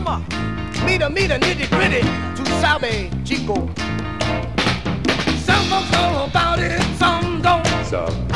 Me the nitty gritty to Sabe Chico. Some folks know about it, some don't. Some